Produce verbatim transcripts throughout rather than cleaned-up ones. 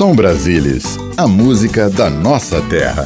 Som Brasilis, a música da nossa terra.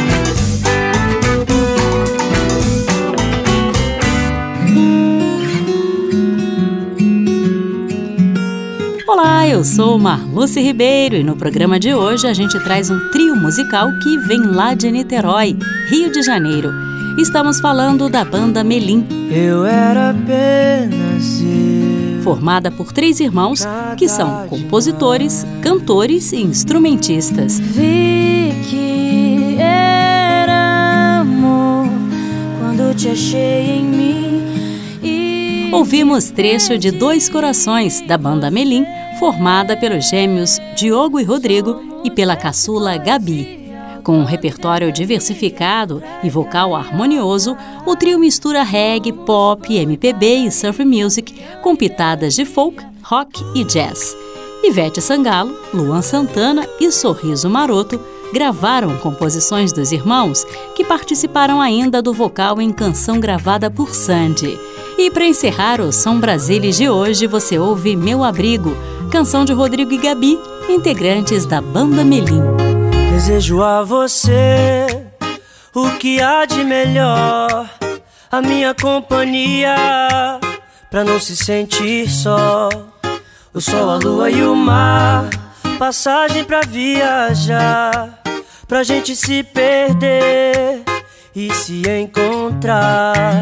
Olá, eu sou Marluce Ribeiro e no programa de hoje a gente traz um trio musical que vem lá de Niterói, Rio de Janeiro. Estamos falando da banda Melim. Eu era apenas eu. Formada por três irmãos que são compositores, cantores e instrumentistas. Vi que era amor quando te achei em mim. E... Ouvimos trecho de Dois Corações, da banda Melim, formada pelos gêmeos Diogo e Rodrigo e pela caçula Gabi. Com um repertório diversificado e vocal harmonioso, o trio mistura reggae, pop, M P B e surf music com pitadas de folk, rock e jazz. Ivete Sangalo, Luan Santana e Sorriso Maroto gravaram composições dos irmãos, que participaram ainda do vocal em canção gravada por Sandy. E para encerrar o Som Brasilis de hoje, você ouve Meu Abrigo, canção de Rodrigo e Gabi, integrantes da banda Melim. Desejo a você o que há de melhor, a minha companhia, pra não se sentir só. O sol, a lua e o mar, passagem pra viajar, pra gente se perder e se encontrar.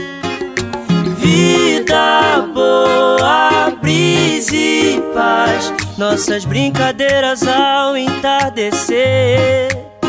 Vida boa, brisa e paz, nossas brincadeiras ao entardecer.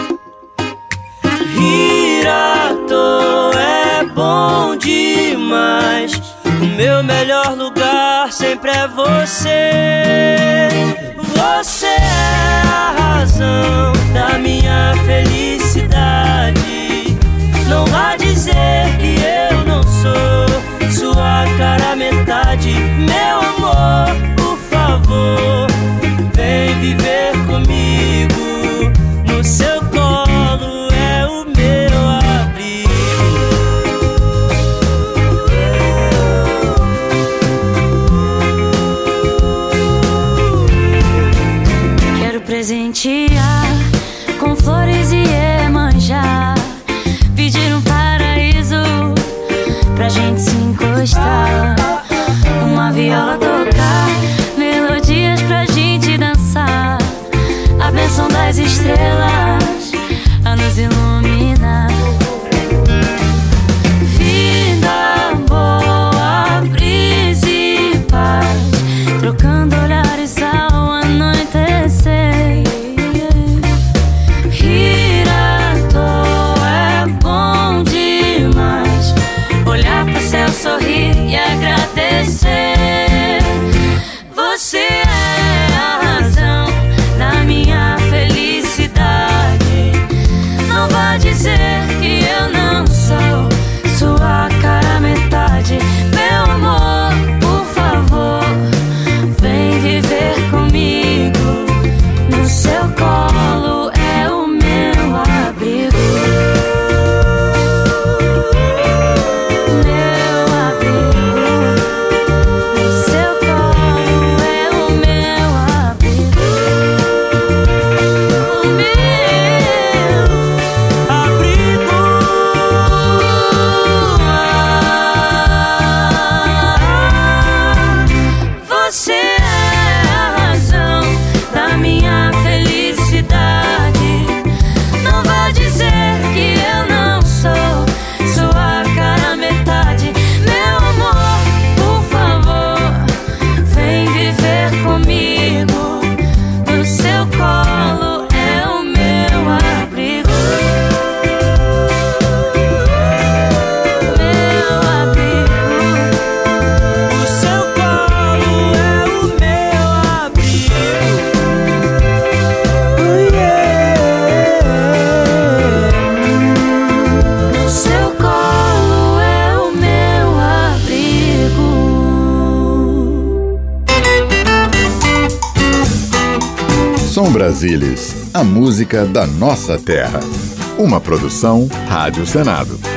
Rir à toa é bom demais, o meu melhor lugar sempre é você. Você é a razão da minha felicidade. Não vá dizer que eu não sou sua cara metade. Meu amor, por favor, vem viver comigo. No seu colo é o meu abrigo. Quero presentear com flores e Iemanjá, pedir um paraíso pra gente se encostar, uma viola tocar, melodias pra gente dançar, a bênção das estrelas a nos iluminar. Vida boa, brisa e paz, trocando olhares ao anoitecer. Rir à toa é bom demais, olhar pro céu, sorrir e agradecer. Você é a razão da minha felicidade. Não vá dizer que eu não sou sua cara metade. Meu amor, por favor, vem viver comigo. No seu colo é o meu abrigo. Som Brasilis, a música da nossa terra. Uma produção Rádio Senado.